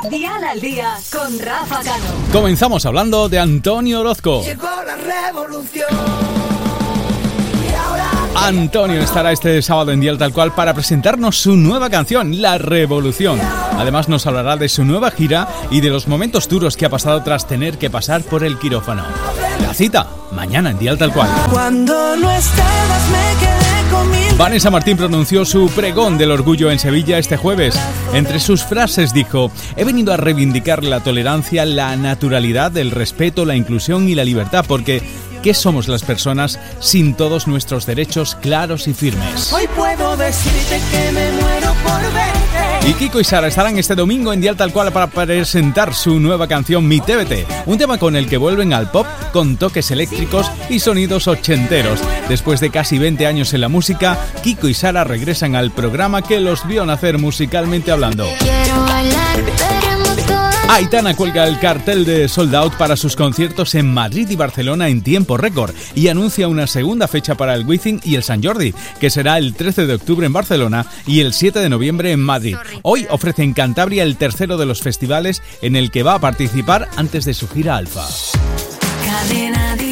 Dial al día con Rafa Cano. Comenzamos hablando de Antonio Orozco. Llegó la revolución. Antonio estará este sábado en Dial Tal Cual para presentarnos su nueva canción, La Revolución. Además nos hablará de su nueva gira y de los momentos duros que ha pasado tras tener que pasar por el quirófano. La cita, mañana en Dial Tal Cual. Cuando no estabas me quedé conmigo. Vanessa Martín pronunció su pregón del orgullo en Sevilla este jueves. Entre sus frases dijo: he venido a reivindicar la tolerancia, la naturalidad, el respeto, la inclusión y la libertad, porque ¿qué somos las personas sin todos nuestros derechos claros y firmes? Hoy puedo decirte que me muero por verte. Y Kiko y Sara estarán este domingo en Dial Tal Cual para presentar su nueva canción Mi TBT, un tema con el que vuelven al pop con toques eléctricos y sonidos ochenteros. Después de casi 20 años en la música, Kiko y Sara regresan al programa que los vio nacer musicalmente hablando. Aitana cuelga el cartel de Sold Out para sus conciertos en Madrid y Barcelona en tiempo récord y anuncia una segunda fecha para el Wizzing y el Sant Jordi, que será el 13 de octubre en Barcelona y el 7 de noviembre en Madrid. Hoy ofrece en Cantabria el tercero de los festivales en el que va a participar antes de su gira Alfa. Cadena